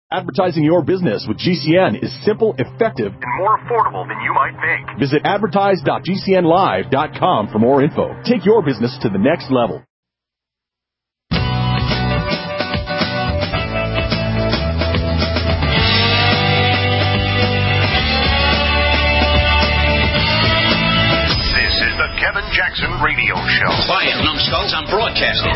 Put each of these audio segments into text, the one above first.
Advertising your business with GCN is simple, effective, and more affordable than you might think. Visit advertise.gcnlive.com for more info. Take your business to the next level. This is the Kevin Jackson Radio Show. Quiet, numbskulls, I'm broadcasting.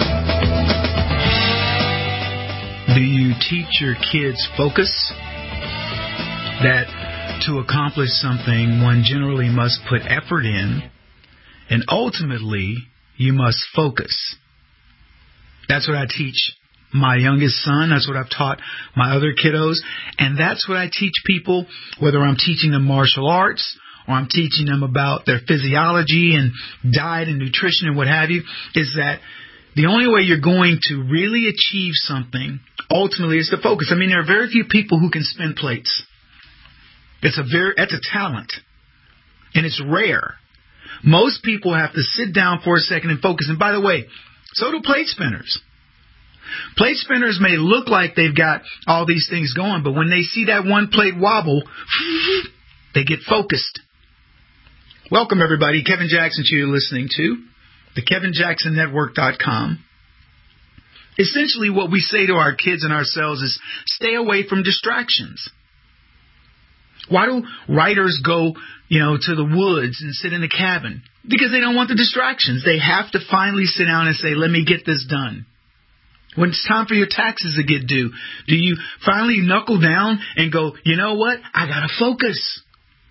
Do you teach your kids focus? That to accomplish something, one generally must put effort in, and ultimately, you must focus. That's what I teach my youngest son. That's what I've taught my other kiddos. And that's what I teach people, whether I'm teaching them martial arts or I'm teaching them about their physiology and diet and nutrition and what have you, is that the only way you're going to really achieve something ultimately is to focus. I mean, there are very few people who can spin plates. That's a talent, and it's rare. Most people have to sit down for a second and focus. And by the way, so do plate spinners. Plate spinners may look like they've got all these things going, but when they see that one plate wobble, they get focused. Welcome, everybody. Kevin Jackson, you're listening to the KevinJacksonNetwork.com. Essentially, what we say to our kids and ourselves is stay away from distractions. Why do writers go, to the woods and sit in a cabin? Because they don't want the distractions. They have to finally sit down and say, let me get this done. When it's time for your taxes to get due, do you finally knuckle down and go, you know what? I got to focus.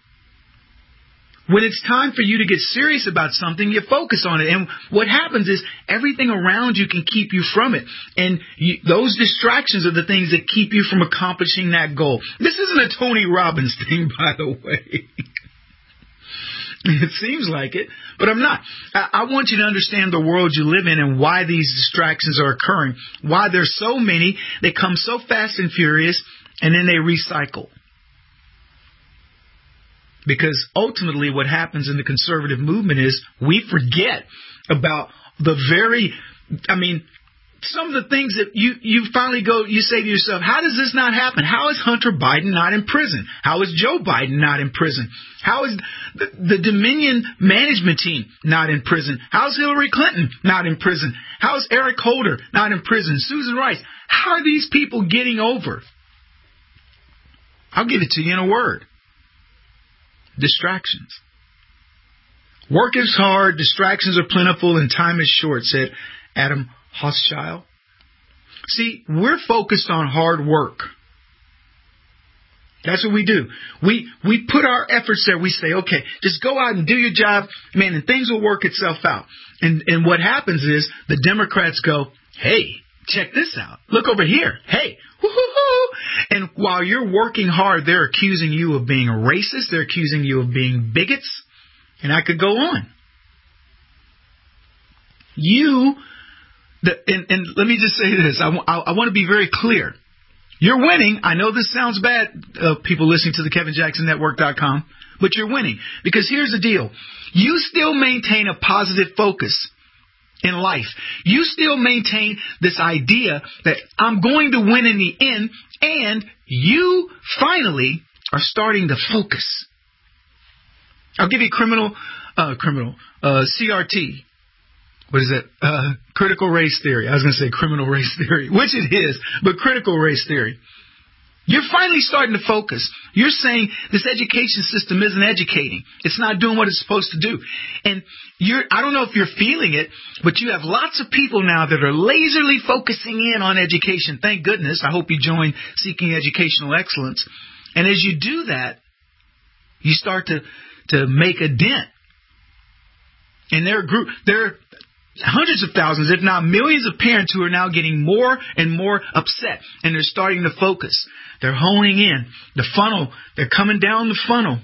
When it's time for you to get serious about something, you focus on it. And what happens is everything around you can keep you from it. And those distractions are the things that keep you from accomplishing that goal. This isn't a Tony Robbins thing, by the way. It seems like it, but I'm not. I want you to understand the world you live in and why these distractions are occurring, why there's so many, they come so fast and furious, and then they recycle. Because ultimately what happens in the conservative movement is we forget about some of the things that you finally you say to yourself, how does this not happen? How is Hunter Biden not in prison? How is Joe Biden not in prison? How is the Dominion management team not in prison? How is Hillary Clinton not in prison? How is Eric Holder not in prison? Susan Rice. How are these people getting over? I'll give it to you in a word. Distractions. Work is hard, distractions are plentiful, and time is short, said Adam Hochschild. See, we're focused on hard work. That's what we do. We put our efforts there. We say, okay, just go out and do your job, man, and things will work itself out. And what happens is the Democrats go, hey, check this out. Look over here. Hey, woo-hoo-hoo. And while you're working hard, they're accusing you of being a racist. They're accusing you of being bigots. And I could go on. And let me just say this. I want to be very clear. You're winning. I know this sounds bad, people listening to the KevinJacksonNetwork.com, but you're winning. Because here's the deal. You still maintain a positive focus in life. You still maintain this idea that I'm going to win in the end, and you finally are starting to focus. I'll give you CRT. What is it? Critical race theory. I was going to say criminal race theory, which it is, but critical race theory. You're finally starting to focus. You're saying this education system isn't educating. It's not doing what it's supposed to do. And I don't know if you're feeling it, but you have lots of people now that are laserly focusing in on education. Thank goodness. I hope you join Seeking Educational Excellence. And as you do that, you start to make a dent. And there are hundreds of thousands, if not millions of parents who are now getting more and more upset. And they're starting to focus. They're honing in. The funnel, they're coming down the funnel.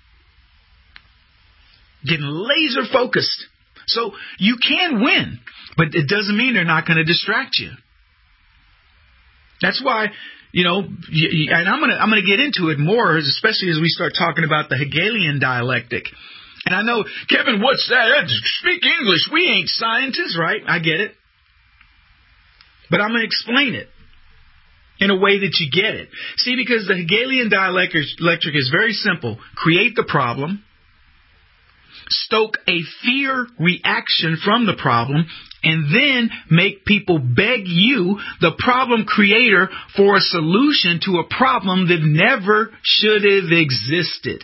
Getting laser focused. So you can win, but it doesn't mean they're not going to distract you. That's why, and I'm going to get into it more, especially as we start talking about the Hegelian dialectic. And I know, Kevin, what's that? Speak English. We ain't scientists, right? I get it. But I'm going to explain it. in a way that you get it. See, because the Hegelian dialectic is very simple. Create the problem, stoke a fear reaction from the problem, and then make people beg you, the problem creator, for a solution to a problem that never should have existed.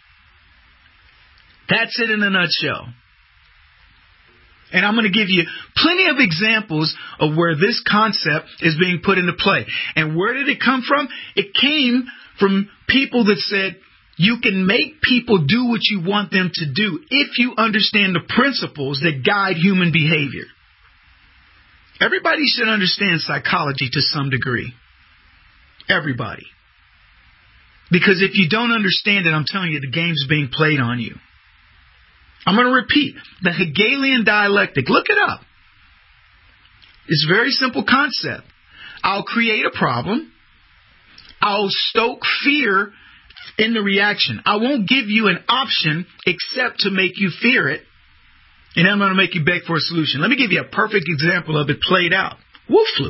That's it in a nutshell. And I'm going to give you plenty of examples of where this concept is being put into play. And where did it come from? It came from people that said, you can make people do what you want them to do if you understand the principles that guide human behavior. Everybody should understand psychology to some degree. Everybody. Because if you don't understand it, I'm telling you, the game's being played on you. I'm going to repeat. The Hegelian dialectic. Look it up. It's a very simple concept. I'll create a problem. I'll stoke fear in the reaction. I won't give you an option except to make you fear it. And then I'm going to make you beg for a solution. Let me give you a perfect example of it played out. Wolf flu.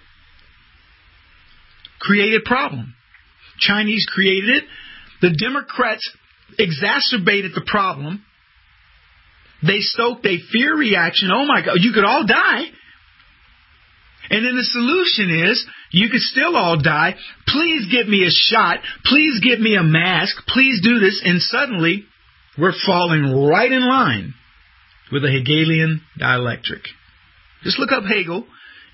Created problem. Chinese created it. The Democrats exacerbated the problem. They stoked a fear reaction. Oh my God, you could all die. And then the solution is, you could still all die. Please give me a shot. Please give me a mask. Please do this. And suddenly, we're falling right in line with the Hegelian dialectic. Just look up Hegel.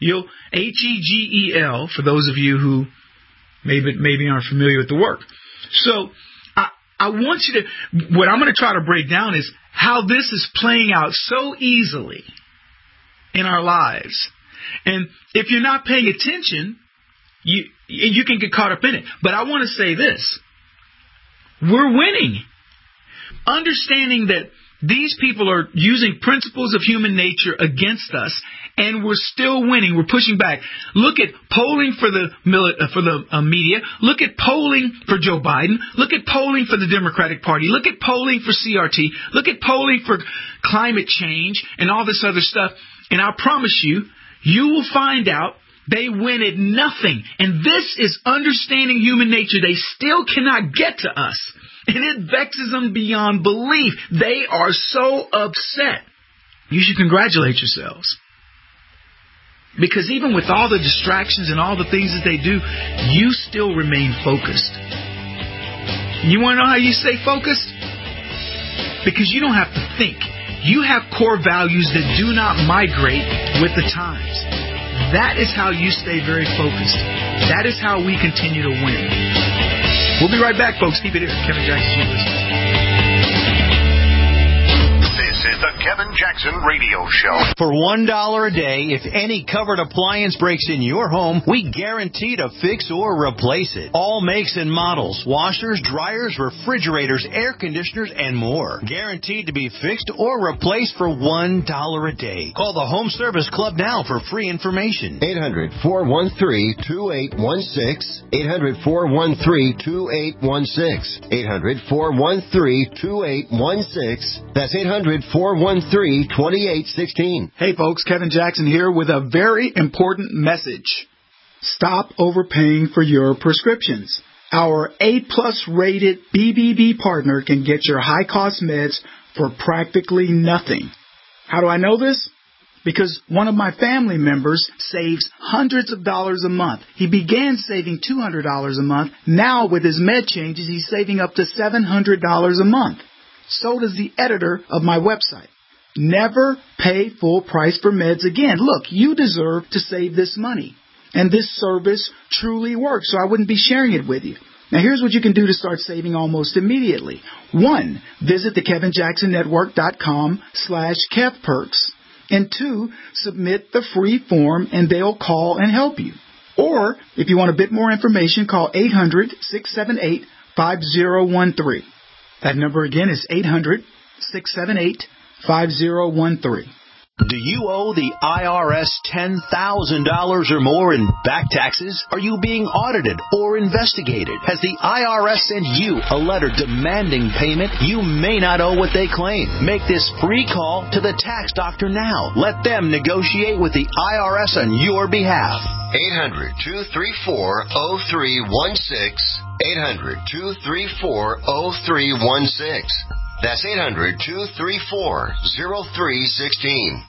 Hegel, for those of you who maybe aren't familiar with the work. So, I want you to, what I'm going to try to break down is how this is playing out so easily in our lives. And if you're not paying attention, you can get caught up in it. But I want to say this. We're winning. Understanding that these people are using principles of human nature against us, and we're still winning. We're pushing back. Look at polling for the media. Look at polling for Joe Biden. Look at polling for the Democratic Party. Look at polling for CRT. Look at polling for climate change and all this other stuff. And I promise you, you will find out they win at nothing. And this is understanding human nature. They still cannot get to us. And it vexes them beyond belief. They are so upset. You should congratulate yourselves. Because even with all the distractions and all the things that they do, you still remain focused. You want to know how you stay focused? Because you don't have to think. You have core values that do not migrate with the times. That is how you stay very focused. That is how we continue to win. We'll be right back, folks. Keep it here. Kevin Jackson University. This is the Kevin Jackson Radio Show. For $1 a day, if any covered appliance breaks in your home, we guarantee to fix or replace it. All makes and models, washers, dryers, refrigerators, air conditioners, and more. Guaranteed to be fixed or replaced for $1 a day. Call the Home Service Club now for free information. 800-413-2816. 800-413-2816. 800-413-2816. That's 800-413-2816. Hey folks, Kevin Jackson here with a very important message. Stop overpaying for your prescriptions. Our A+ rated BBB partner can get your high-cost meds for practically nothing. How do I know this? Because one of my family members saves hundreds of dollars a month. He began saving $200 a month. Now with his med changes, he's saving up to $700 a month. So does the editor of my website. Never pay full price for meds again. Look, you deserve to save this money. And this service truly works, so I wouldn't be sharing it with you. Now, here's what you can do to start saving almost immediately. 1, visit the KevinJacksonNetwork.com/KevPerks. And 2, submit the free form and they'll call and help you. Or, if you want a bit more information, call 800-678-5013. That number again is 800-678-5013. Do you owe the IRS $10,000 or more in back taxes? Are you being audited or investigated? Has the IRS sent you a letter demanding payment? You may not owe what they claim. Make this free call to the tax doctor now. Let them negotiate with the IRS on your behalf. 800-234-0316. 800-234-0316. That's 800-234-0316.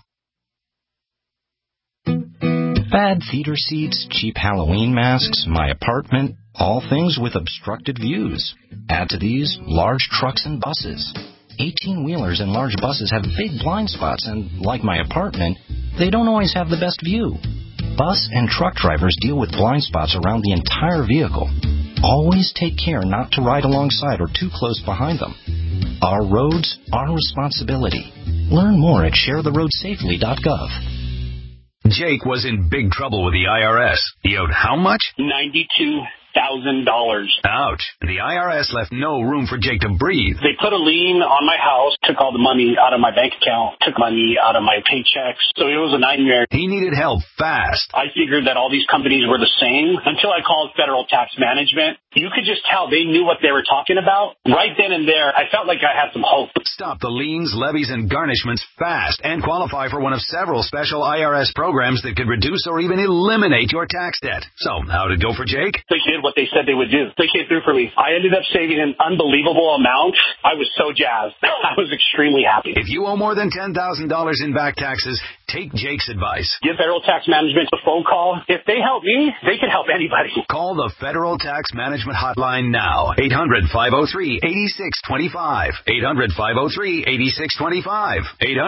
Bad theater seats, cheap Halloween masks, my apartment, all things with obstructed views. Add to these, large trucks and buses. 18-wheelers and large buses have big blind spots, and like my apartment, they don't always have the best view. Bus and truck drivers deal with blind spots around the entire vehicle. Always take care not to ride alongside or too close behind them. Our roads, our responsibility. Learn more at sharetheroadsafely.gov. Jake was in big trouble with the IRS. He owed how much? $92,000. Ouch. The IRS left no room for Jake to breathe. They put a lien on my house, took all the money out of my bank account, took money out of my paychecks. So it was a nightmare. He needed help fast. I figured that all these companies were the same until I called Federal Tax Management. You could just tell they knew what they were talking about. Right then and there, I felt like I had some hope. Stop the liens, levies, and garnishments fast and qualify for one of several special IRS programs that could reduce or even eliminate your tax debt. So, how did it go for Jake? They did what they said they would do. They came through for me. I ended up saving an unbelievable amount. I was so jazzed. I was extremely happy. If you owe more than $10,000 in back taxes, take Jake's advice. Give Federal Tax Management a phone call. If they help me, they can help anybody. Call the Federal Tax Management Hotline now. 800-503-8625. 800-503-8625.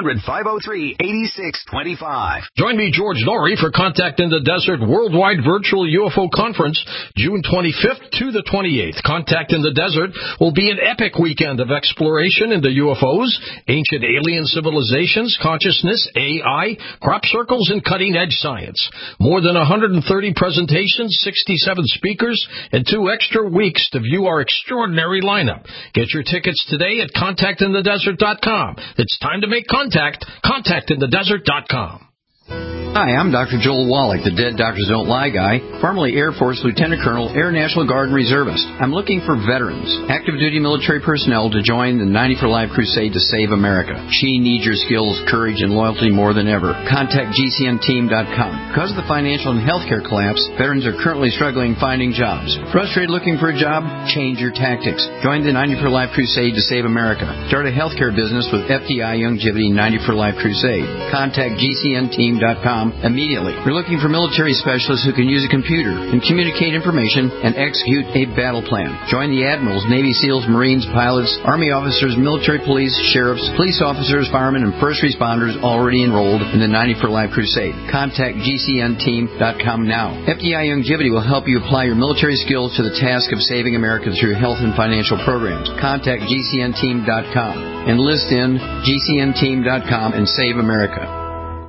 800-503-8625. Join me, George Norrie, for Contact in the Desert Worldwide Virtual UFO Conference, June 25th to the 28th. Contact in the Desert will be an epic weekend of exploration into UFOs, ancient alien civilizations, consciousness, AI, crop circles, and cutting-edge science. More than 130 presentations, 67 speakers, and 2 extra weeks to view our extraordinary lineup. Get your tickets today at contactinthedesert.com. It's time to make contact. Contactinthedesert.com. Hi, I'm Dr. Joel Wallach, the Dead Doctors Don't Lie guy, formerly Air Force Lieutenant Colonel, Air National Guard and Reservist. I'm looking for veterans, active duty military personnel to join the 90 for Life crusade to save America. She needs your skills, courage, and loyalty more than ever. Contact GCNteam.com. Because of the financial and healthcare collapse, veterans are currently struggling finding jobs. Frustrated looking for a job? Change your tactics. Join the 90 for Life crusade to save America. Start a healthcare business with FDI Youngevity 90 for Life crusade. Contact GCNteam.com immediately. We're looking for military specialists who can use a computer and communicate information and execute a battle plan. Join the admirals, Navy SEALs, Marines, pilots, Army officers, military police, sheriffs, police officers, firemen, and first responders already enrolled in the 90 for Life crusade. Contact GCNteam.com now. FDI Youngevity will help you apply your military skills to the task of saving America through health and financial programs. Contact GCNteam.com. Enlist in GCNteam.com and save America.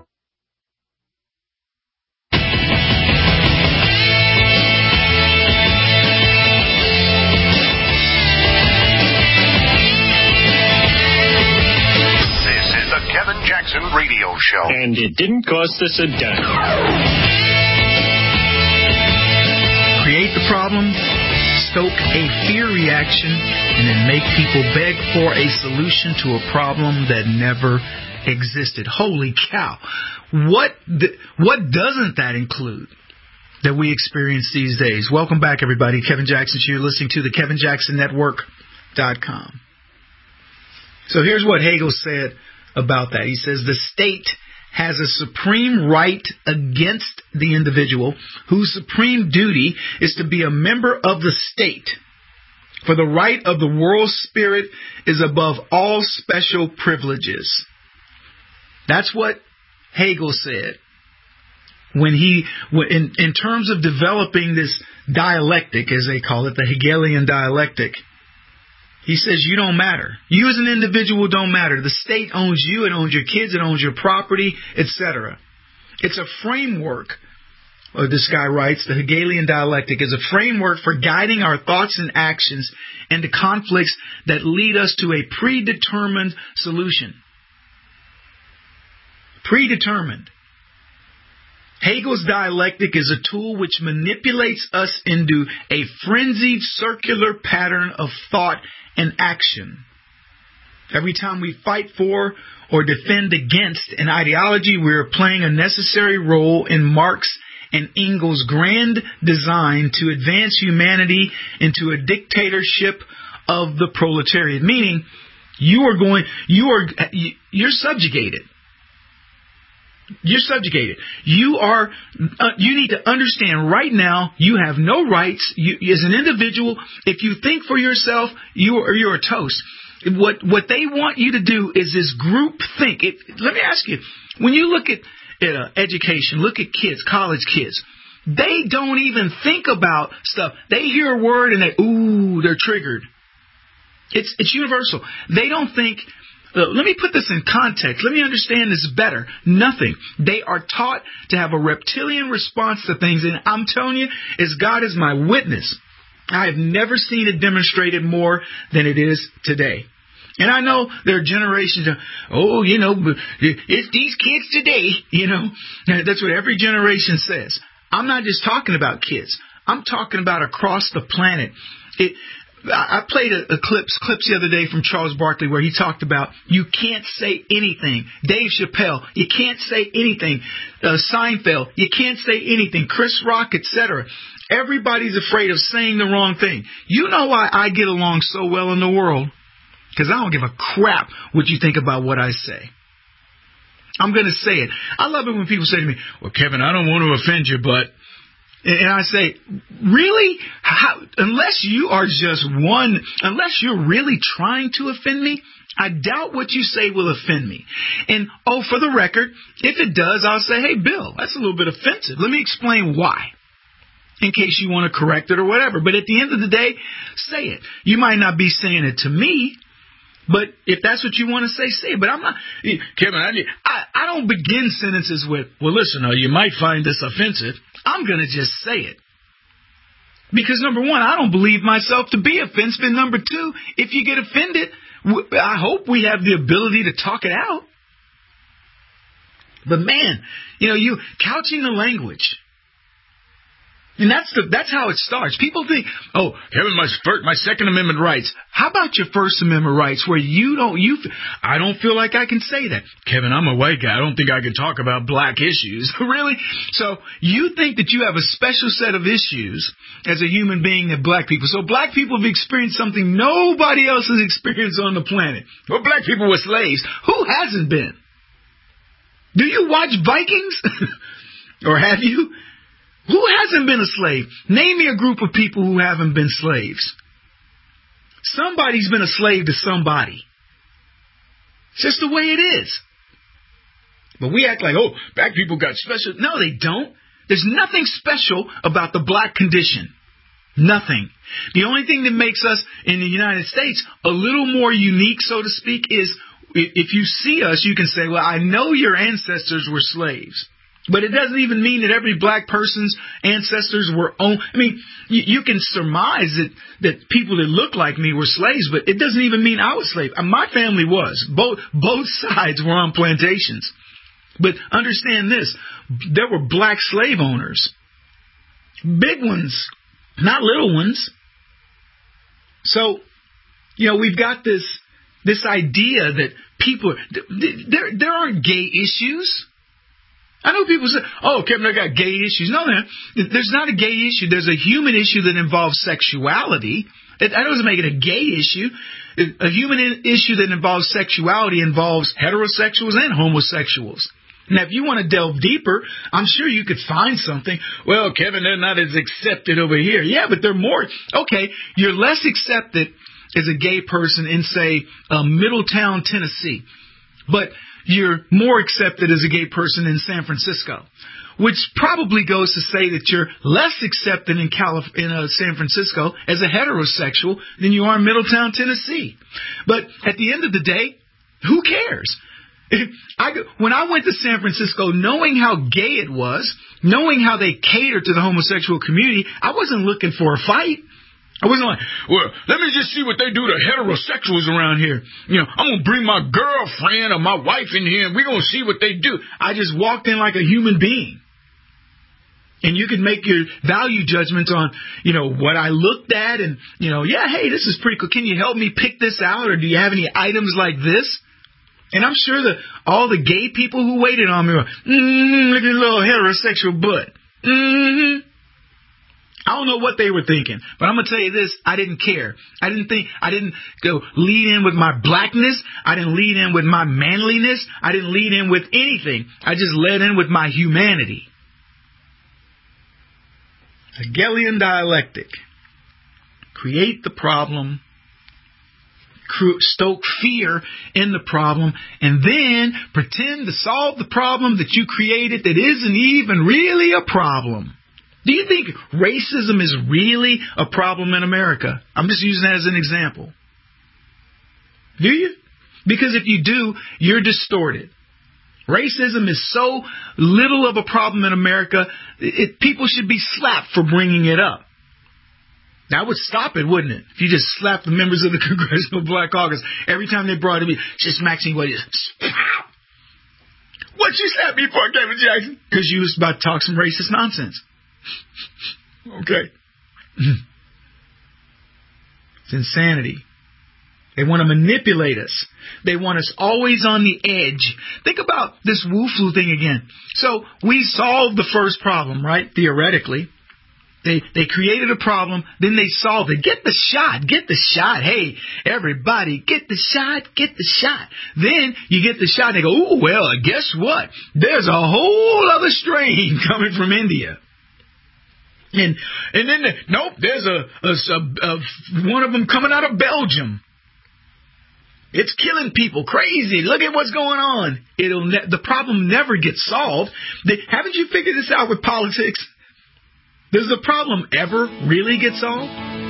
Radio show. And it didn't cost us a dime. Create the problem, stoke a fear reaction, and then make people beg for a solution to a problem that never existed. Holy cow. What doesn't that include that we experience these days? Welcome back, everybody. Kevin Jackson Show. You're listening to the KevinJacksonNetwork.com. So here's what Hagel said about that. He says the state has a supreme right against the individual whose supreme duty is to be a member of the state. For the right of the world spirit is above all special privileges. That's what Hegel said. When in terms of developing this dialectic, as they call it, the Hegelian dialectic, he says you don't matter. You as an individual don't matter. The state owns you, it owns your kids, it owns your property, etc. It's a framework, this guy writes, the Hegelian dialectic is a framework for guiding our thoughts and actions into conflicts that lead us to a predetermined solution. predetermined. Hegel's dialectic is a tool which manipulates us into a frenzied circular pattern of thought and action. Every time we fight for or defend against an ideology, we are playing a necessary role in Marx and Engels' grand design to advance humanity into a dictatorship of the proletariat. Meaning, you're subjugated. You're subjugated. You need to understand right now you have no rights. As an individual, if you think for yourself, you're a toast. What they want you to do is this group think. Let me ask you, when you look at education, look at kids, college kids, they don't even think about stuff. They hear a word and they're triggered. It's universal. They don't think. Let me put this in context. Let me understand this better. Nothing. They are taught to have a reptilian response to things. And I'm telling you, as God is my witness, I have never seen it demonstrated more than it is today. And I know there are generations of, it's these kids today, that's what every generation says. I'm not just talking about kids. I'm talking about across the planet. I played a clips the other day from Charles Barkley where he talked about you can't say anything. Dave Chappelle, you can't say anything. Seinfeld, you can't say anything. Chris Rock, etc. Everybody's afraid of saying the wrong thing. You know why I get along so well in the world? Because I don't give a crap what you think about what I say. I'm going to say it. I love it when people say to me, well, Kevin, I don't want to offend you, but... And I say, really? Unless you're really trying to offend me, I doubt what you say will offend me. And, for the record, if it does, I'll say, hey, Bill, that's a little bit offensive. Let me explain why, in case you want to correct it or whatever. But at the end of the day, say it. You might not be saying it to me, but if that's what you want to say it. But I'm not, Kevin, I don't begin sentences with, well, listen, you might find this offensive. I'm going to just say it. Because number one, I don't believe myself to be offensive. And number two, if you get offended, I hope we have the ability to talk it out. But man, you couching the language. And that's how it starts. People think, Kevin, my Second Amendment rights. How about your First Amendment rights where I don't feel like I can say that. Kevin, I'm a white guy. I don't think I can talk about black issues. Really? So you think that you have a special set of issues as a human being than black people. So black people have experienced something nobody else has experienced on the planet. Well, black people were slaves. Who hasn't been? Do you watch Vikings? Or have you? Who hasn't been a slave? Name me a group of people who haven't been slaves. Somebody's been a slave to somebody. It's just the way it is. But we act like, black people got special. No, they don't. There's nothing special about the black condition. Nothing. The only thing that makes us in the United States a little more unique, so to speak, is if you see us, you can say, well, I know your ancestors were slaves. But it doesn't even mean that every black person's ancestors were owned. I mean, you can surmise that people that look like me were slaves, but it doesn't even mean I was a slave. My family was. Both sides were on plantations. But understand this, there were black slave owners. Big ones, not little ones. So, we've got this idea that people, there aren't gay issues. I know people say, Kevin, I got gay issues. No, man, there's not a gay issue. There's a human issue that involves sexuality. That doesn't make it a gay issue. A human issue that involves sexuality involves heterosexuals and homosexuals. Now, if you want to delve deeper, I'm sure you could find something. Well, Kevin, they're not as accepted over here. Yeah, but they're more. Okay, you're less accepted as a gay person in, say, Middletown, Tennessee. But you're more accepted as a gay person in San Francisco, which probably goes to say that you're less accepted in San Francisco as a heterosexual than you are in Middletown, Tennessee. But at the end of the day, who cares? When I went to San Francisco, knowing how gay it was, knowing how they catered to the homosexual community, I wasn't looking for a fight. I wasn't like, well, let me just see what they do to heterosexuals around here. I'm going to bring my girlfriend or my wife in here, and we're going to see what they do. I just walked in like a human being. And you can make your value judgments on, what I looked at and, hey, this is pretty cool. Can you help me pick this out? Or do you have any items like this? And I'm sure that all the gay people who waited on me were, look at a little heterosexual butt. I don't know what they were thinking, but I'm going to tell you this. I didn't care. I didn't go lead in with my blackness. I didn't lead in with my manliness. I didn't lead in with anything. I just led in with my humanity. Hegelian dialectic. Create the problem, stoke fear in the problem, and then pretend to solve the problem that you created that isn't even really a problem. Do you think racism is really a problem in America? I'm just using that as an example. Do you? Because if you do, you're distorted. Racism is so little of a problem in America, people should be slapped for bringing it up. That would stop it, wouldn't it? If you just slapped the members of the Congressional Black Caucus every time they brought it up, just Maxine, what you slapped me for, Kevin Jackson? Because you was about to talk some racist nonsense. Okay. It's insanity. They want to manipulate us. They want us always on the edge. Think about this Wu-Flu thing again. So we solved the first problem, right? Theoretically. They created a problem, then they solved it. Get the shot. Get the shot. Hey, everybody, get the shot. Get the shot. Then you get the shot and they go, ooh, well, guess what? There's a whole other strain coming from India. And then, there's a one of them coming out of Belgium. It's killing people. Crazy. Look at what's going on. The problem never gets solved. Haven't you figured this out with politics? Does the problem ever really get solved?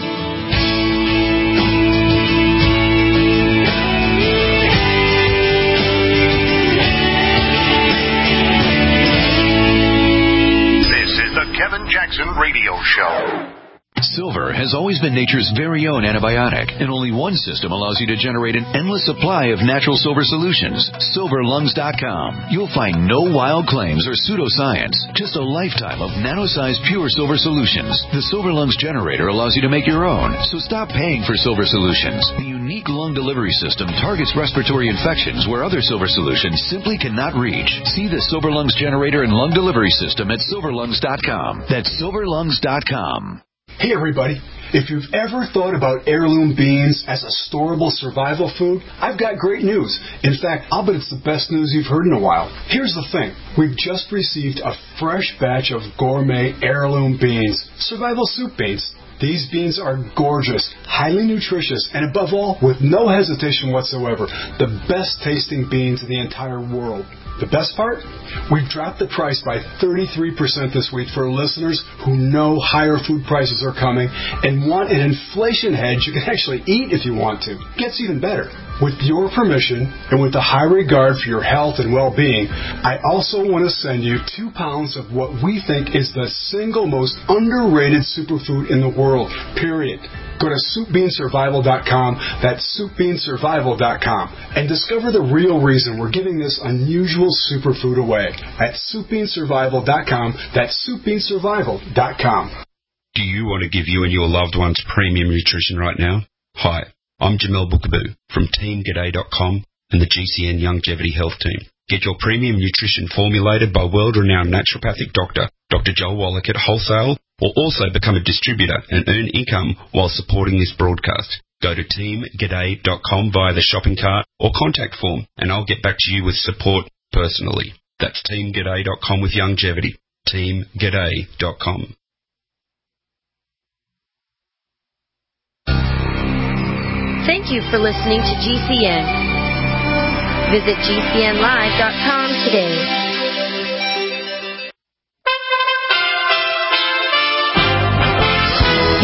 This is the Kevin Jackson Radio Show. Silver has always been nature's very own antibiotic, and only one system allows you to generate an endless supply of natural silver solutions. SilverLungs.com. You'll find no wild claims or pseudoscience, just a lifetime of nano-sized pure silver solutions. The Silver Lungs generator allows you to make your own, so stop paying for silver solutions. The unique lung delivery system targets respiratory infections where other silver solutions simply cannot reach. See the Silver Lungs generator and lung delivery system at SilverLungs.com. That's SilverLungs.com. Hey everybody, if you've ever thought about heirloom beans as a storable survival food, I've got great news. In fact, I'll bet it's the best news you've heard in a while. Here's the thing. We've just received a fresh batch of gourmet heirloom beans, survival soup beans. These beans are gorgeous, highly nutritious, and above all, with no hesitation whatsoever, the best tasting beans in the entire world. The best part? We've dropped the price by 33% this week for listeners who know higher food prices are coming and want an inflation hedge you can actually eat if you want to. Gets even better. With your permission and with a high regard for your health and well-being, I also want to send you 2 pounds of what we think is the single most underrated superfood in the world, period. Go to SoupBeanSurvival.com, that's SoupBeanSurvival.com, and discover the real reason we're giving this unusual superfood away at SoupBeanSurvival.com, that's SoupBeanSurvival.com. Do you want to give you and your loved ones premium nutrition right now? Hi, I'm Jamel Bookaboo from TeamGaday.com and the GCN Longevity Health Team. Get your premium nutrition formulated by world-renowned naturopathic doctor, Dr. Joel Wallach at wholesale, or also become a distributor and earn income while supporting this broadcast. Go to TeamGaday.com via the shopping cart or contact form, and I'll get back to you with support personally. That's TeamGaday.com with longevity. TeamGaday.com. Thank you for listening to GCN. Visit GCNlive.com today.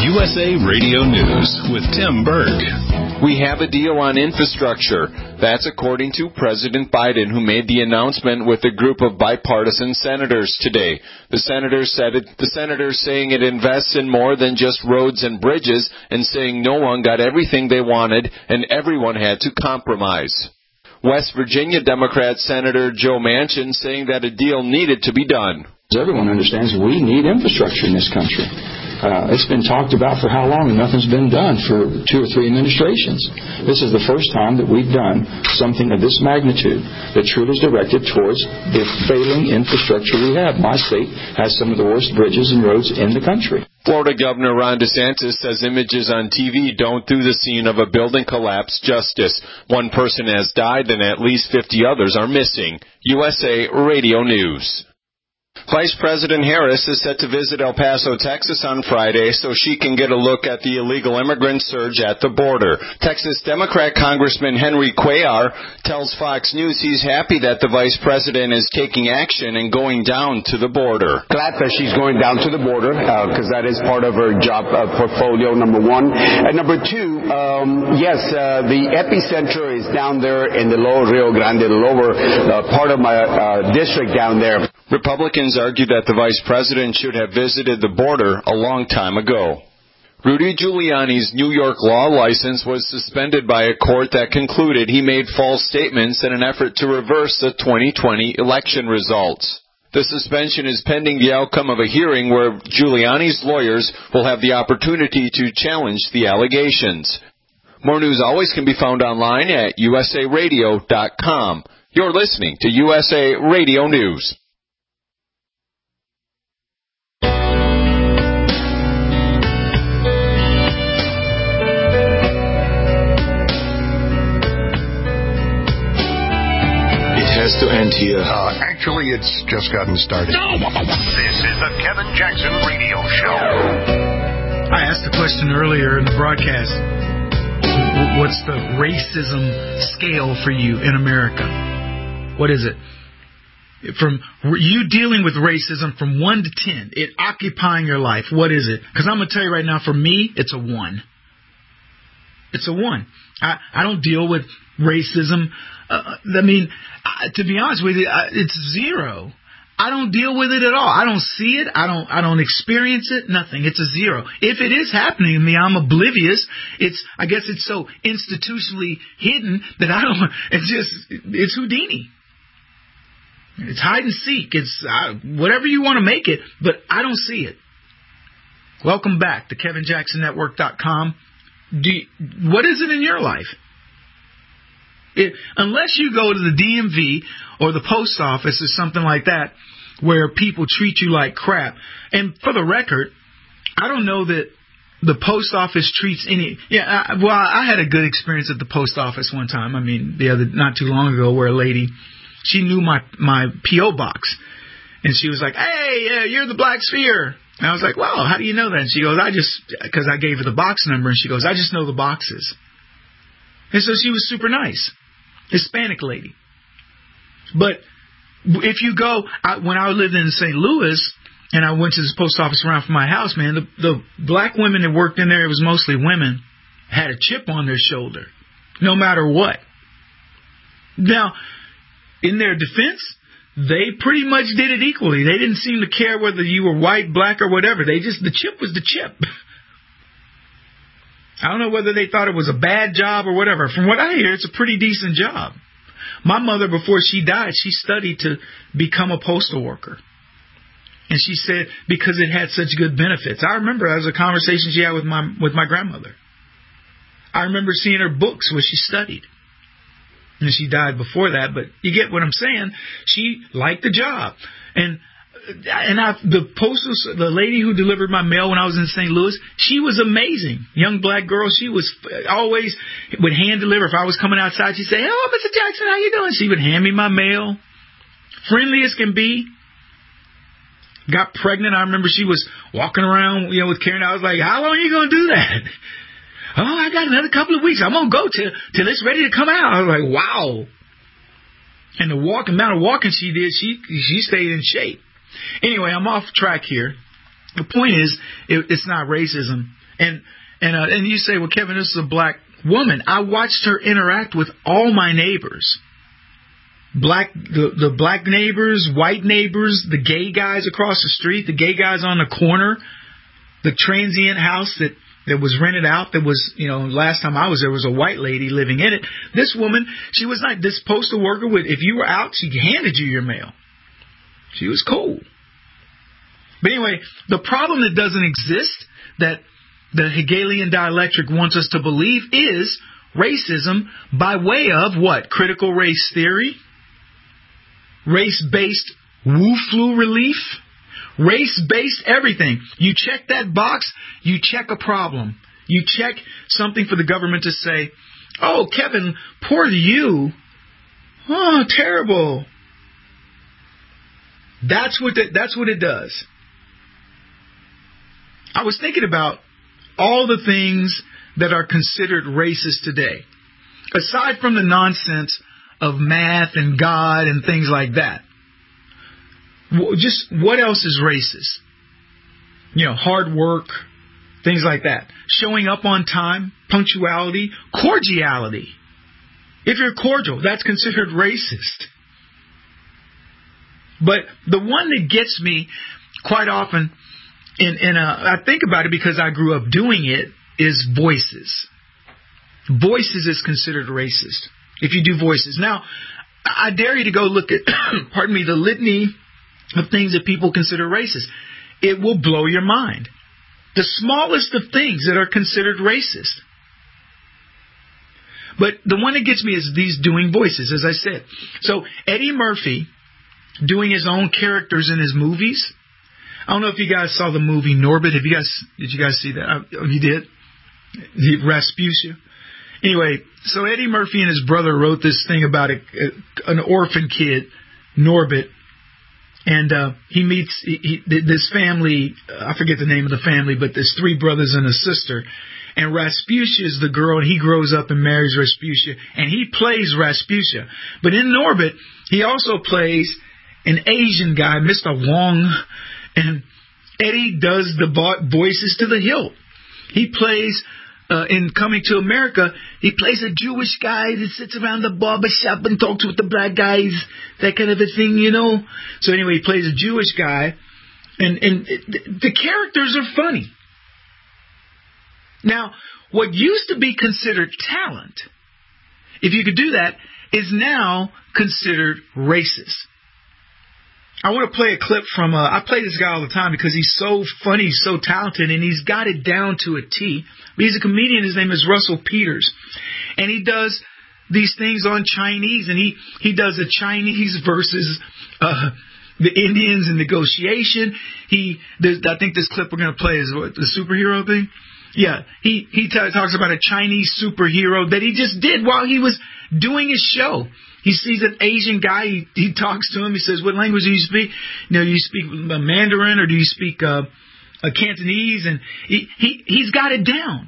USA Radio News with Tim Berg. We have a deal on infrastructure. That's according to President Biden, who made the announcement with a group of bipartisan senators today. The senators saying it invests in more than just roads and bridges, and saying no one got everything they wanted and everyone had to compromise. West Virginia Democrat Senator Joe Manchin saying that a deal needed to be done. Everyone understands we need infrastructure in this country. It's been talked about for how long, and nothing's been done for 2 or 3 administrations. This is the first time that we've done something of this magnitude that truly is directed towards the failing infrastructure we have. My state has some of the worst bridges and roads in the country. Florida Governor Ron DeSantis says images on TV don't do the scene of a building collapse justice. 1 person has died and at least 50 others are missing. USA Radio News. Vice President Harris is set to visit El Paso, Texas on Friday so she can get a look at the illegal immigrant surge at the border. Texas Democrat Congressman Henry Cuellar tells Fox News he's happy that the Vice President is taking action and going down to the border. Glad that she's going down to the border because that is part of her job portfolio, number one. And number two, yes, the epicenter is down there in the lower Rio Grande, the lower part of my district down there. Republicans argue that the Vice President should have visited the border a long time ago. Rudy Giuliani's New York law license was suspended by a court that concluded he made false statements in an effort to reverse the 2020 election results. The suspension is pending the outcome of a hearing where Giuliani's lawyers will have the opportunity to challenge the allegations. More news always can be found online at usaradio.com. You're listening to USA Radio News. Has to end here. Actually, it's just gotten started. This is the Kevin Jackson Radio Show. I asked the question earlier in the broadcast, what's the racism scale for you in America? What is it? From you dealing with racism from 1 to 10, it occupying your life, what is it? Because I'm going to tell you right now, for me, it's a 1. It's a 1. I don't deal with racism. To be honest with you, it's 0. I don't deal with it at all. I don't see it. I don't experience it. Nothing. It's a 0. If it is happening to me, I'm oblivious. I guess it's so institutionally hidden that I don't. It's Houdini. It's hide and seek. It's whatever you want to make it, but I don't see it. Welcome back to KevinJacksonNetwork.com. What is it in your life? Unless you go to the DMV or the post office or something like that where people treat you like crap. And for the record, I don't know that the post office treats any... I had a good experience at the post office one time. Not too long ago, where a lady, she knew my P.O. box. And she was like, hey, you're the Black Sphere. And I was like, well, how do you know that? And she goes, because I gave her the box number, and she goes, I just know the boxes. And so she was super nice. Hispanic lady. But if you go, when I lived in St. Louis, and I went to this post office around from my house, man, the black women that worked in there, it was mostly women, had a chip on their shoulder, no matter what. Now, in their defense, they pretty much did it equally. They didn't seem to care whether you were white, black, or whatever. The chip was the chip. I don't know whether they thought it was a bad job or whatever. From what I hear, it's a pretty decent job. My mother, before she died, she studied to become a postal worker. And she said because it had such good benefits. I remember that was a conversation she had with my grandmother. I remember seeing her books where she studied. And she died before that, but you get what I'm saying. She liked the job. The lady who delivered my mail when I was in St. Louis, she was amazing. Young black girl. She was always would hand deliver. If I was coming outside, she'd say, "Oh, Mr. Jackson, how you doing?" She would hand me my mail. Friendly as can be. Got pregnant. I remember she was walking around, with Karen. I was like, "How long are you going to do that?" "Oh, I got another couple of weeks. I'm going to go till it's ready to come out." I was like, wow. And the amount of walking she did, she stayed in shape. Anyway, I'm off track here. The point is, it's not racism. And you say, well, Kevin, this is a black woman. I watched her interact with all my neighbors. The black neighbors, white neighbors, the gay guys across the street, the gay guys on the corner, the transient house that was rented out. That was, last time I was there was a white lady living in it. This woman, she was not this postal worker if you were out, she handed you your mail. She was cool. But anyway, the problem that doesn't exist, that the Hegelian dialectic wants us to believe, is racism by way of what? Critical race theory, race-based Wu-flu relief, race-based everything. You check that box, you check a problem. You check something for the government to say, oh, Kevin, poor you. Oh, terrible. That's what it does. I was thinking about all the things that are considered racist today, aside from the nonsense of math and God and things like that. Just what else is racist? Hard work, things like that. Showing up on time, punctuality, cordiality. If you're cordial, that's considered racist. But the one that gets me quite often, I think about it because I grew up doing it, is voices. Voices is considered racist if you do voices. Now, I dare you to go look at, the litany of things that people consider racist. It will blow your mind. The smallest of things that are considered racist. But the one that gets me is these doing voices, as I said. So Eddie Murphy doing his own characters in his movies. I don't know if you guys saw the movie Norbit. Did you guys see that? Oh, you did? Rasputia. Anyway, so Eddie Murphy and his brother wrote this thing about an orphan kid, Norbit. And he meets this family. I forget the name of the family, but there's 3 brothers and a sister. And Rasputia is the girl, and he grows up and marries Rasputia. And he plays Rasputia. But in Norbit, he also plays an Asian guy, Mr. Wong. And Eddie does the voices to the hilt. He plays, in Coming to America, he plays a Jewish guy that sits around the barbershop and talks with the black guys, that kind of a thing, So anyway, he plays a Jewish guy. And the characters are funny. Now, what used to be considered talent, if you could do that, is now considered racist. I want to play a clip from, I play this guy all the time because he's so funny, he's so talented, and he's got it down to a T. He's a comedian, his name is Russell Peters. And he does these things on Chinese, and he does a Chinese versus the Indians in negotiation. I think this clip we're going to play is what, the superhero thing? Yeah, he talks about a Chinese superhero that he just did while he was doing his show. He sees an Asian guy. He talks to him. He says, "What language do you speak? Do you speak Mandarin or do you speak Cantonese?" And he's got it down.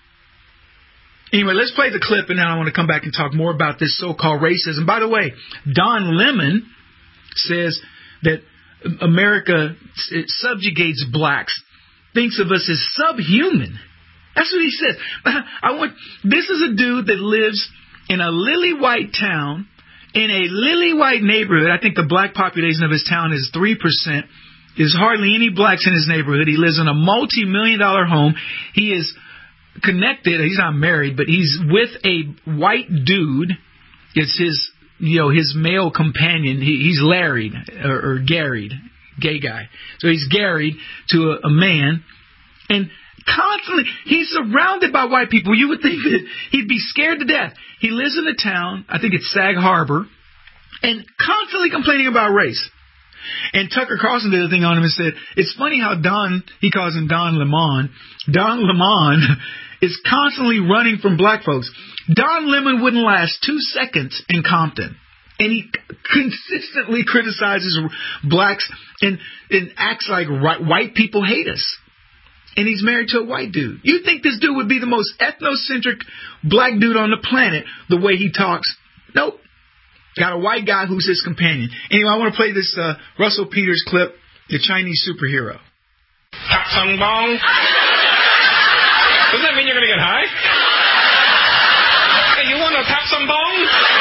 Anyway, let's play the clip, and then I want to come back and talk more about this so-called racism. By the way, Don Lemon says that America subjugates blacks, thinks of us as subhuman. That's what he says. This is a dude that lives in a lily white town, in a lily white neighborhood. I think the black population of his town is 3%. There's hardly any blacks in his neighborhood. He lives in a multi-million-dollar home. He is connected. He's not married, but he's with a white dude. It's his male companion. He's married or garried, gay guy. So he's garried to a man, and constantly he's surrounded by white people. You would think that he'd be scared to death. He lives in a town, I think it's Sag Harbor, and constantly complaining about race. And Tucker Carlson did a thing on him and said, it's funny how he calls him Don Lemon. Don Lemon is constantly running from black folks. Don Lemon wouldn't last 2 seconds in Compton. And he consistently criticizes blacks and acts like white people hate us. And he's married to a white dude. You'd think this dude would be the most ethnocentric black dude on the planet, the way he talks. Nope. Got a white guy who's his companion. Anyway, I want to play this Russell Peters clip, the Chinese superhero. to get high? Hey, you want to tap some bong?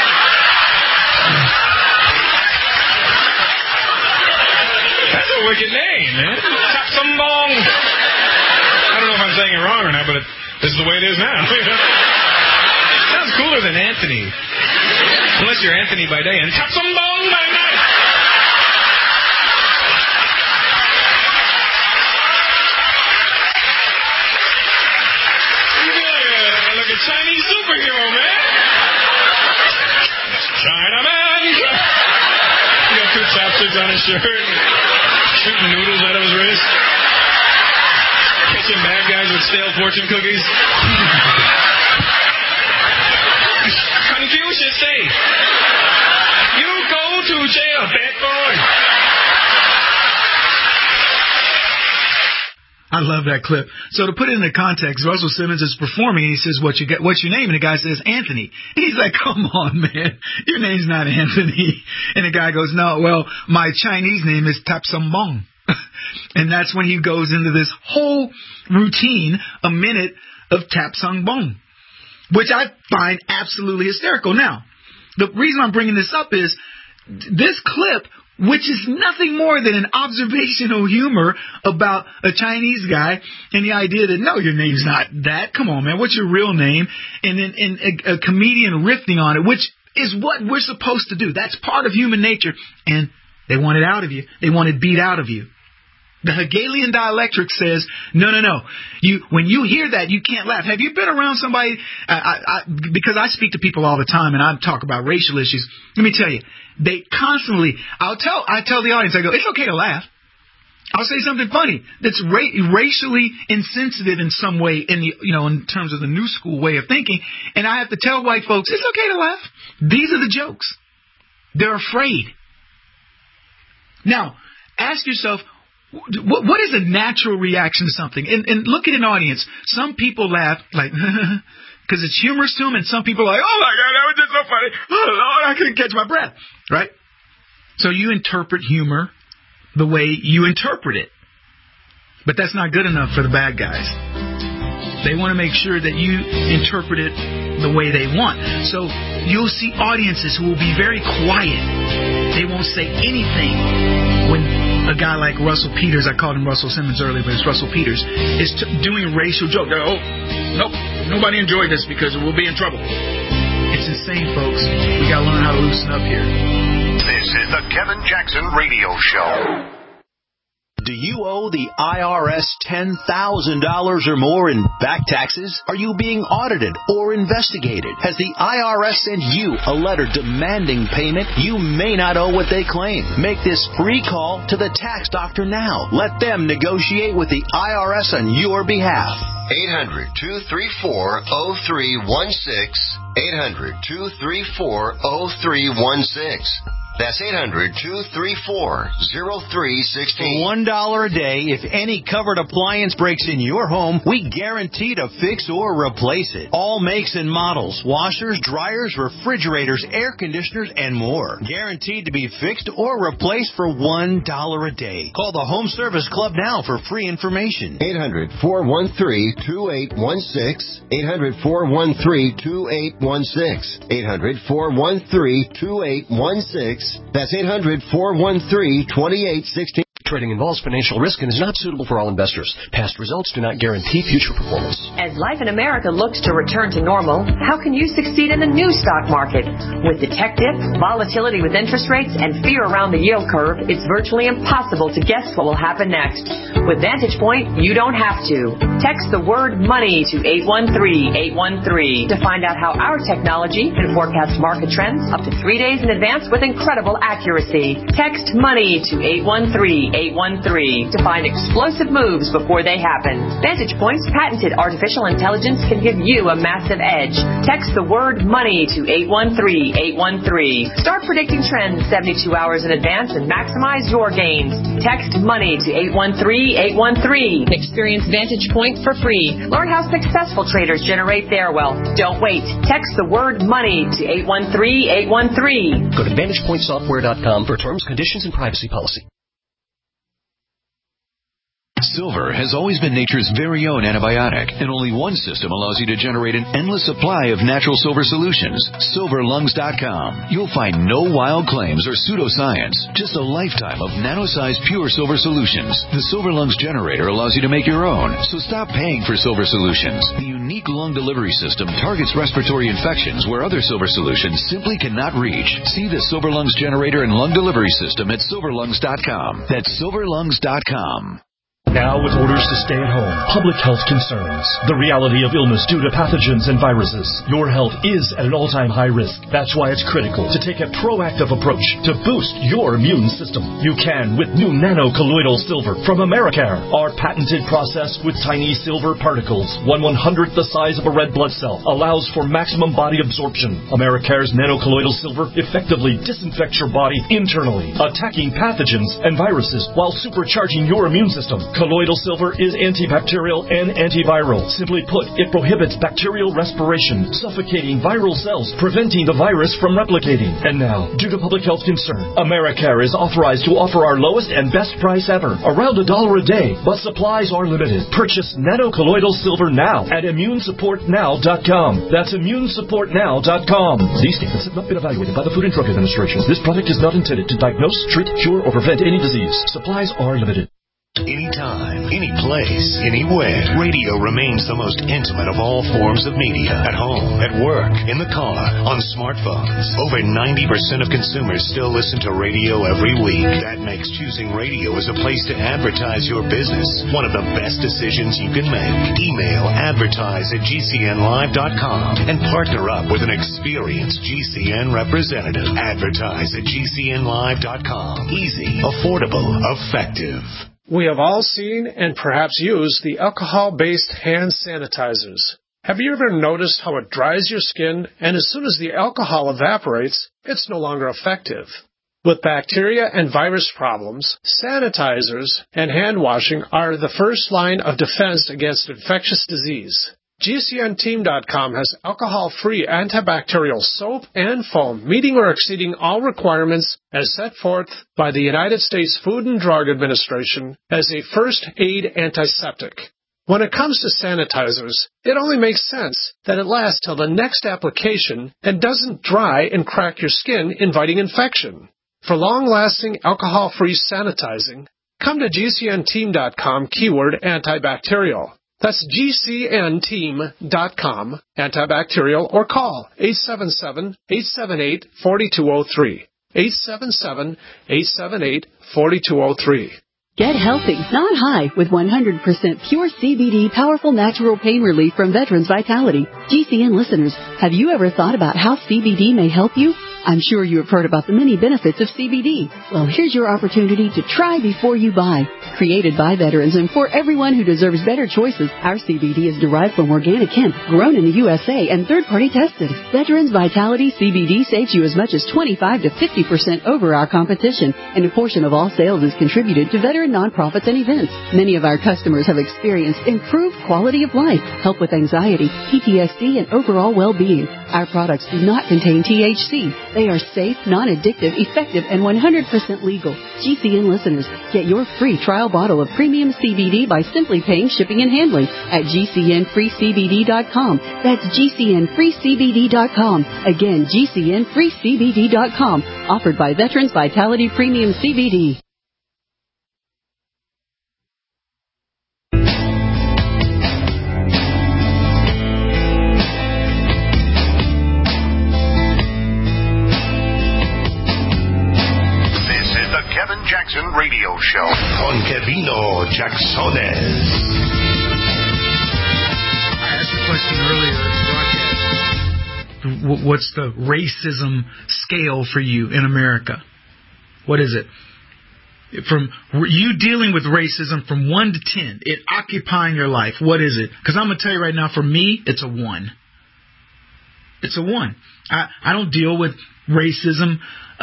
That's a wicked name, man. Tap some bong. I don't know if I'm saying it wrong or not, but this is the way it is now. Sounds cooler than Anthony. Unless you're Anthony by day and tap some bong by night. You feel like a Chinese superhero, man. Chinaman. He got 2 chopsticks on his shirt. Shooting noodles out of his wrist. Catching bad guys with stale fortune cookies. Confucius say, you go to jail, bad boy. I love that clip. So to put it into context, Russell Simmons is performing. He says, "What's your name?" And the guy says, "Anthony." And he's like, "Come on, man. Your name's not Anthony." And the guy goes, "No, well, my Chinese name is Tap Some Bong." And that's when he goes into this whole routine, a minute of Tap Some Bong, which I find absolutely hysterical. Now, the reason I'm bringing this up is this clip, which is nothing more than an observational humor about a Chinese guy and the idea that, no, your name's not that. Come on, man. What's your real name? And then a comedian riffing on it, which is what we're supposed to do. That's part of human nature. And they want it out of you. They want it beat out of you. The Hegelian dialectic says, no. When you hear that, you can't laugh. Have you been around somebody? Because I speak to people all the time and I talk about racial issues. Let me tell you, they constantly. I tell the audience, I go, it's okay to laugh. I'll say something funny that's racially insensitive in some way in terms of the new school way of thinking, and I have to tell white folks it's okay to laugh. These are the jokes. They're afraid. Now, ask yourself, what is a natural reaction to something? And look at an audience. Some people laugh like because it's humorous to them, and some people are like, oh my God, that was just so funny. Oh Lord, I couldn't catch my breath. Right? So you interpret humor the way you interpret it. But that's not good enough for the bad guys. They want to make sure that you interpret it the way they want. So you'll see audiences who will be very quiet. They won't say anything when a guy like Russell Peters, I called him Russell Simmons earlier, but it's Russell Peters, is doing racial jokes. Oh, nope, nobody enjoyed this because we'll be in trouble. It's insane, folks. We got to learn how to loosen up here. This is the Kevin Jackson Radio Show. Do you owe the IRS $10,000 or more in back taxes? Are you being audited or investigated? Has the IRS sent you a letter demanding payment? You may not owe what they claim. Make this free call to the tax doctor now. Let them negotiate with the IRS on your behalf. 800-234-0316. 800-234-0316. That's 800-234-0316. $1 a day, if any covered appliance breaks in your home, we guarantee to fix or replace it. All makes and models, washers, dryers, refrigerators, air conditioners, and more. Guaranteed to be fixed or replaced for $1 a day. Call the Home Service Club now for free information. 800-413-2816. 800-413-2816. 800-413-2816. That's 800-413-2816. Trading involves financial risk and is not suitable for all investors. Past results do not guarantee future performance. As life in America looks to return to normal, how can you succeed in the new stock market? With the tech dip, volatility with interest rates, and fear around the yield curve, it's virtually impossible to guess what will happen next. With Vantage Point, you don't have to. Text the word money to 813-813 to find out how our technology can forecast market trends up to 3 days in advance with incredible accuracy. Text money to 813-813 to find explosive moves before they happen. Vantage Point's patented artificial intelligence can give you a massive edge. Text the word money to 813-813. Start predicting trends 72 hours in advance and maximize your gains. Text money to 813-813. Experience Vantage Point for free. Learn how successful traders generate their wealth. Don't wait. Text the word money to 813-813. Go to VantagePointSoftware.com for terms, conditions, and privacy policy. Silver has always been nature's very own antibiotic, and only one system allows you to generate an endless supply of natural silver solutions. SilverLungs.com. You'll find no wild claims or pseudoscience, just a lifetime of nano-sized pure silver solutions. The Silver Lungs generator allows you to make your own, so stop paying for silver solutions. The unique lung delivery system targets respiratory infections where other silver solutions simply cannot reach. See the Silver Lungs generator and lung delivery system at SilverLungs.com. That's SilverLungs.com. Now, with orders to stay at home, public health concerns, the reality of illness due to pathogens and viruses, your health is at an all-time high risk. That's why it's critical to take a proactive approach to boost your immune system. You can with new nano-colloidal silver from Americare. Our patented process with tiny silver particles, 1/100th the size of a red blood cell, allows for maximum body absorption. Americare's nano-colloidal silver effectively disinfects your body internally, attacking pathogens and viruses while supercharging your immune system. Colloidal silver is antibacterial and antiviral. Simply put, it prohibits bacterial respiration, suffocating viral cells, preventing the virus from replicating. And now, due to public health concern, Americare is authorized to offer our lowest and best price ever, around $1 a day, but supplies are limited. Purchase nano-colloidal silver now at ImmuneSupportNow.com. That's ImmuneSupportNow.com. These statements have not been evaluated by the Food and Drug Administration. This product is not intended to diagnose, treat, cure, or prevent any disease. Supplies are limited. Anytime, any place, anywhere, radio remains the most intimate of all forms of media. At home, at work, in the car, on smartphones. Over 90% of consumers still listen to radio every week. That makes choosing radio as a place to advertise your business one of the best decisions you can make. Email advertise@gcnlive.com and partner up with an experienced GCN representative. Advertise at gcnlive.com. Easy, affordable, effective. We have all seen and perhaps used the alcohol-based hand sanitizers. Have you ever noticed how it dries your skin, and as soon as the alcohol evaporates, it's no longer effective? With bacteria and virus problems, sanitizers and hand washing are the first line of defense against infectious disease. GCNteam.com has alcohol-free antibacterial soap and foam, meeting or exceeding all requirements as set forth by the United States Food and Drug Administration as a first aid antiseptic. When it comes to sanitizers, it only makes sense that it lasts till the next application and doesn't dry and crack your skin, inviting infection. For long-lasting alcohol-free sanitizing, come to GCNteam.com keyword antibacterial. That's GCNteam.com, antibacterial, or call 877-878-4203. 877-878-4203. Get healthy, not high, with 100% pure CBD powerful natural pain relief from Veterans Vitality. GCN listeners, have you ever thought about how CBD may help you? I'm sure you have heard about the many benefits of CBD. Well, here's your opportunity to try before you buy. Created by veterans and for everyone who deserves better choices, our CBD is derived from organic hemp, grown in the USA, and third-party tested. Veterans Vitality CBD saves you as much as 25 to 50% over our competition, and a portion of all sales is contributed to veteran nonprofits and events. Many of our customers have experienced improved quality of life, help with anxiety, PTSD, and overall well-being. Our products do not contain THC. They are safe, non-addictive, effective, and 100% legal. GCN listeners, get your free trial bottle of premium CBD by simply paying shipping and handling at GCNFreeCBD.com. That's GCNFreeCBD.com. Again, GCNFreeCBD.com. Offered by Veterans Vitality Premium CBD. Jackson Radio Show con Kevino Jacksones. I asked a question earlier in the broadcast. What's the racism scale for you in America? What is it? From you dealing with racism from 1 to 10, it occupying your life, what is it? Because I'm going to tell you right now, for me, it's a 1. It's a 1. I don't deal with racism.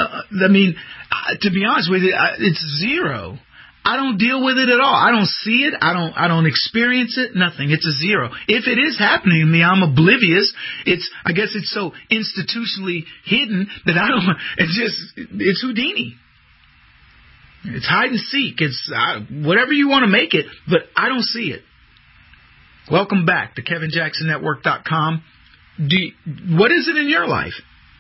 To be honest with you, it's 0. I don't deal with it at all. I don't see it. I don't experience it. Nothing. It's a 0. If it is happening to me, I'm oblivious. I guess it's so institutionally hidden that I don't. It's Houdini. It's hide and seek. It's whatever you want to make it, but I don't see it. Welcome back to KevinJacksonNetwork.com. What is it in your life?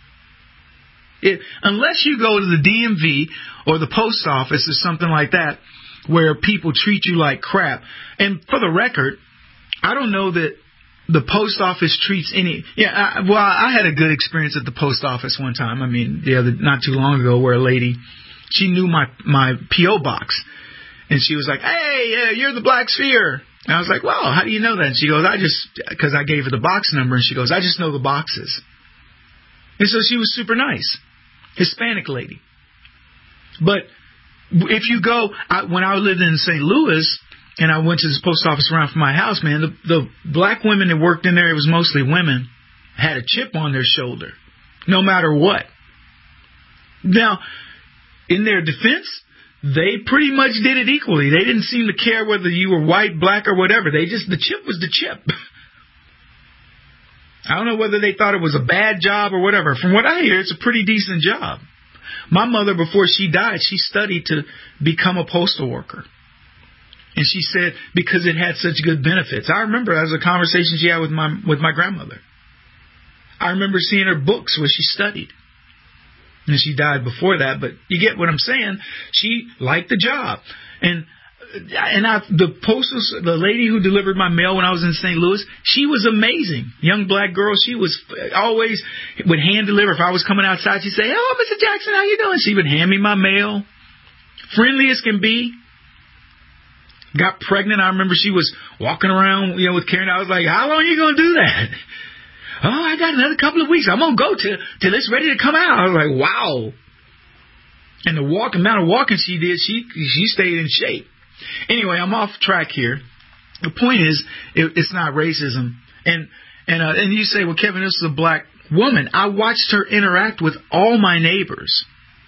Unless you go to the DMV or the post office or something like that, where people treat you like crap. And for the record, I don't know that the post office treats any. I had a good experience at the post office one time. I mean, not too long ago, where a lady, she knew my P.O. box, and she was like, "Hey, you're the Black Sphere." And I was like, "Well, how do you know that?" And she goes, because I gave her the box number, and she goes, "I just know the boxes." And so she was super nice, Hispanic lady. But if you go, when I lived in St. Louis, and I went to the post office around from my house, man, the black women that worked in there, it was mostly women, had a chip on their shoulder, no matter what. Now, in their defense, they pretty much did it equally. They didn't seem to care whether you were white, black, or whatever. The chip was the chip. I don't know whether they thought it was a bad job or whatever. From what I hear, it's a pretty decent job. My mother, before she died, she studied to become a postal worker. And she said because it had such good benefits. I remember that was a conversation she had with my grandmother. I remember seeing her books where she studied. And she died before that, but you get what I'm saying. She liked the job. The lady who delivered my mail when I was in St. Louis, she was amazing. Young black girl. She was always would hand deliver. If I was coming outside, she'd say, "Oh, Mr. Jackson, how you doing?" She would hand me my mail. Friendly as can be. Got pregnant. I remember she was walking around, with Karen. I was like, "How long are you going to do that?" "Oh, I got another couple of weeks. I'm going to go till it's ready to come out." I was like, wow. And the amount of walking she did, she stayed in shape. Anyway, I'm off track here. The point is, it's not racism. And you say, well, Kevin, this is a black woman. I watched her interact with all my neighbors.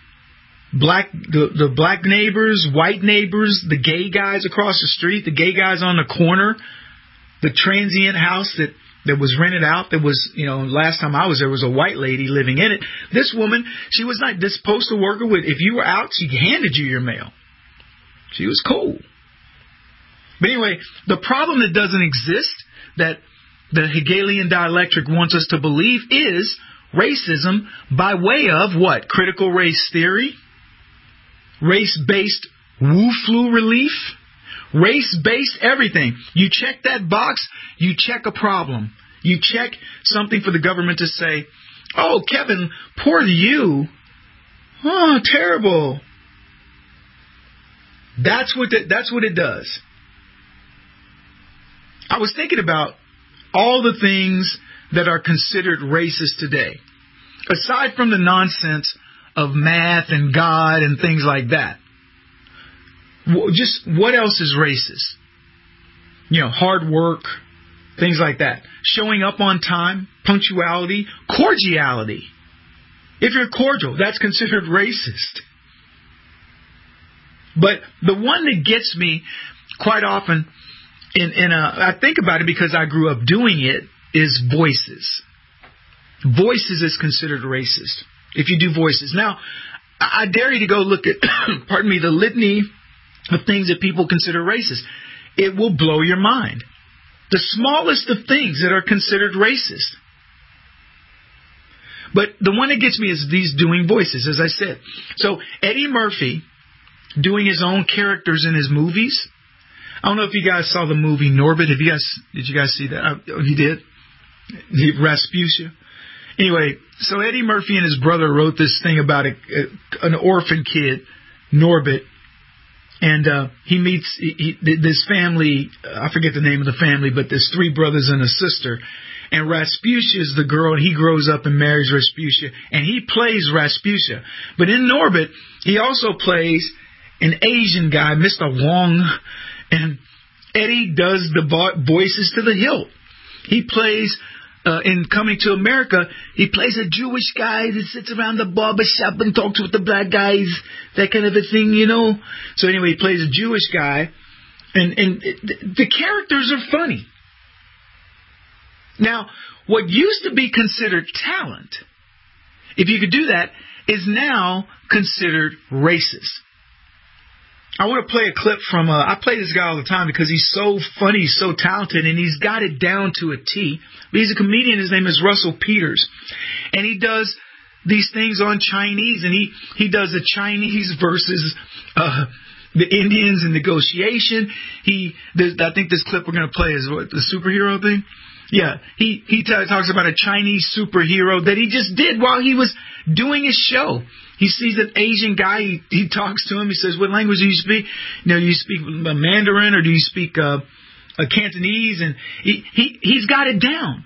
The black neighbors, white neighbors, the gay guys across the street, the gay guys on the corner, the transient house that was rented out. That was, last time I was there was a white lady living in it. This woman, she was not this postal worker. If you were out, she handed you your mail. She was cool. But anyway, the problem that doesn't exist, that the Hegelian dialectic wants us to believe, is racism by way of what? Critical race theory, race-based Wu-flu relief, race-based everything. You check that box, you check a problem. You check something for the government to say, "Oh, Kevin, poor you. Oh, terrible." That's what it does. I was thinking about all the things that are considered racist today, aside from the nonsense of math and God and things like that. Just what else is racist? Hard work, things like that. Showing up on time, punctuality, cordiality. If you're cordial, that's considered racist. But the one that gets me quite often, I think about it because I grew up doing it, is voices. Voices is considered racist if you do voices. Now, I dare you to go look at, the litany of things that people consider racist. It will blow your mind. The smallest of things that are considered racist. But the one that gets me is these doing voices, as I said. So Eddie Murphy doing his own characters in his movies. I don't know if you guys saw the movie Norbit. Did you guys see that? Oh, you did? Rasputia. Anyway, so Eddie Murphy and his brother wrote this thing about an orphan kid, Norbit. And he meets this family. I forget the name of the family, but there's 3 brothers and a sister. And Rasputia is the girl, and he grows up and marries Rasputia. And he plays Rasputia. But in Norbit, he also plays an Asian guy, Mr. Wong. And Eddie does the voices to the hilt. He plays, in Coming to America, he plays a Jewish guy that sits around the barber shop and talks with the black guys, that kind of a thing, So anyway, he plays a Jewish guy. And the characters are funny. Now, what used to be considered talent, if you could do that, is now considered racist. I want to play a clip from, I play this guy all the time because he's so funny, he's so talented, and he's got it down to a T. But he's a comedian, his name is Russell Peters. And he does these things on Chinese, and he does the Chinese versus the Indians in negotiation. I think this clip we're going to play is what, the superhero thing? Yeah, he talks about a Chinese superhero that he just did while he was doing his show. He sees an Asian guy, he talks to him, he says, what language do you speak? You know, do you speak Mandarin or do you speak Cantonese? And he's got it down.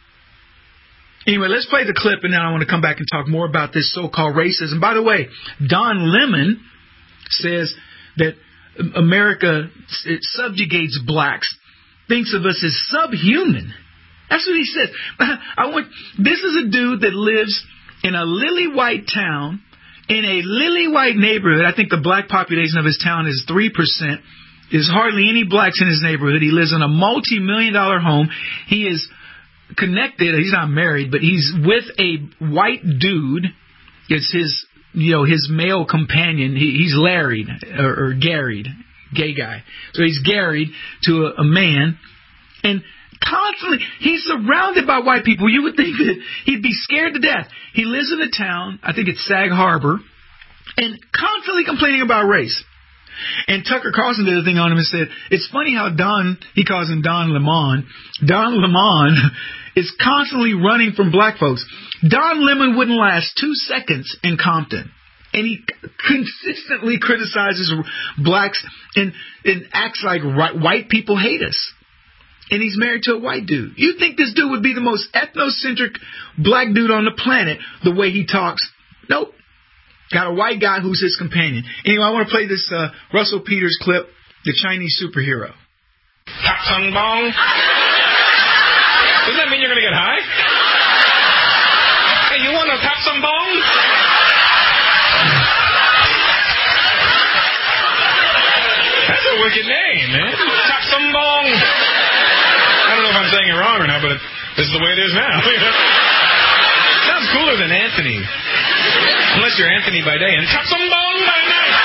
Anyway, let's play the clip, and then I want to come back and talk more about this so-called racism. By the way, Don Lemon says that America subjugates blacks, thinks of us as subhuman. That's what he says. This is a dude that lives in a lily white town, in a lily white neighborhood. I think the black population of his town is 3%. There's hardly any blacks in his neighborhood. He lives in a multi-million-dollar home. He is connected. He's not married, but he's with a white dude. It's his male companion. He's married or garried, gay guy. So he's garried to a man, and constantly he's surrounded by white people. You would think that he'd be scared to death. He lives in a town, I think it's Sag Harbor, and constantly complaining about race. And Tucker Carlson did a thing on him and said, it's funny how he calls him Don Lemon. Don Lemon is constantly running from black folks. Don Lemon wouldn't last 2 seconds in Compton. And he consistently criticizes blacks and acts like white people hate us. And he's married to a white dude. You think this dude would be the most ethnocentric black dude on the planet the way he talks? Nope. Got a white guy who's his companion. Anyway, I want to play this Russell Peters clip, the Chinese superhero. Tap Sung Bong. Doesn't that mean you're going to get high? Hey, you want to tap some bong? That's a wicked name, man. Tap some bong. I don't know if I'm saying it wrong or not, but this is the way it is now. Sounds cooler than Anthony. Unless you're Anthony by day and tap some bong by night.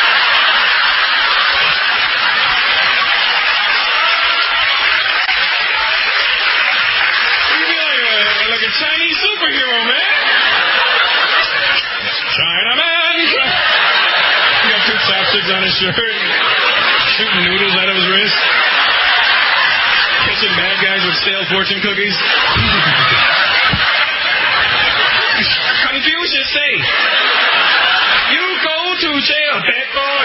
You feel like a Chinese superhero, man. Chinaman. He got 2 chopsticks on his shirt. Shooting noodles out of his wrist. Catching bad guys with stale fortune cookies. Confucius say, you go to jail, bad boy.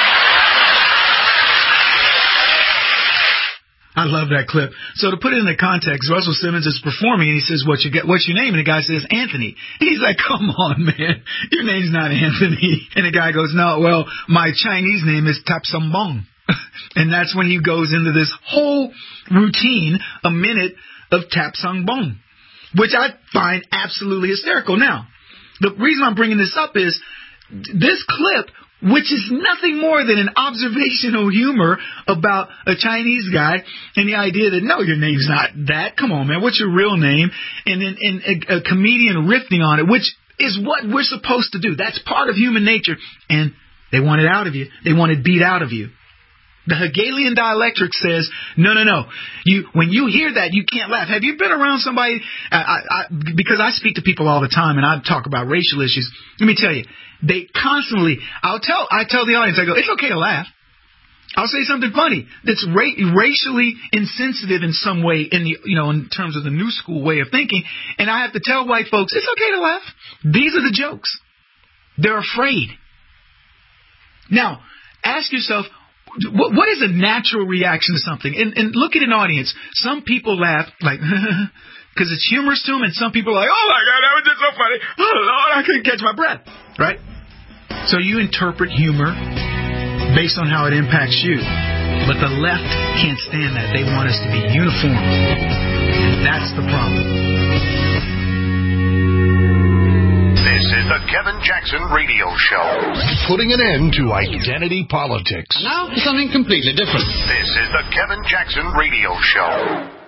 I love that clip. So to put it into context, Russell Simmons is performing, and he says, what's your name? And the guy says, Anthony. And he's like, come on, man. Your name's not Anthony. And the guy goes, no, well, my Chinese name is Tap Sum Bong. And that's when he goes into this whole routine, a minute of Tap Sung Bong, which I find absolutely hysterical. Now, the reason I'm bringing this up is this clip, which is nothing more than an observational humor about a Chinese guy and the idea that, no, your name's not that. Come on, man. What's your real name? And then a comedian riffing on it, which is what we're supposed to do. That's part of human nature. And they want it out of you. They want it beat out of you. The Hegelian dialectic says, no. When you hear that, you can't laugh. Have you been around somebody? Because I speak to people all the time, and I talk about racial issues. Let me tell you, they constantly. I tell the audience, I go, it's okay to laugh. I'll say something funny that's racially insensitive in some way, in terms of the new school way of thinking, and I have to tell white folks, it's okay to laugh. These are the jokes. They're afraid. Now, ask yourself, what is a natural reaction to something? And look at an audience. Some people laugh like, because it's humorous to them, and some people are like, oh my God, that was just so funny. Oh Lord, I couldn't catch my breath. Right? So you interpret humor based on how it impacts you. But the left can't stand that. They want us to be uniform. And that's the problem. This is the Kevin Jackson Radio Show. Putting an end to identity politics. Now for something completely different. This is the Kevin Jackson Radio Show.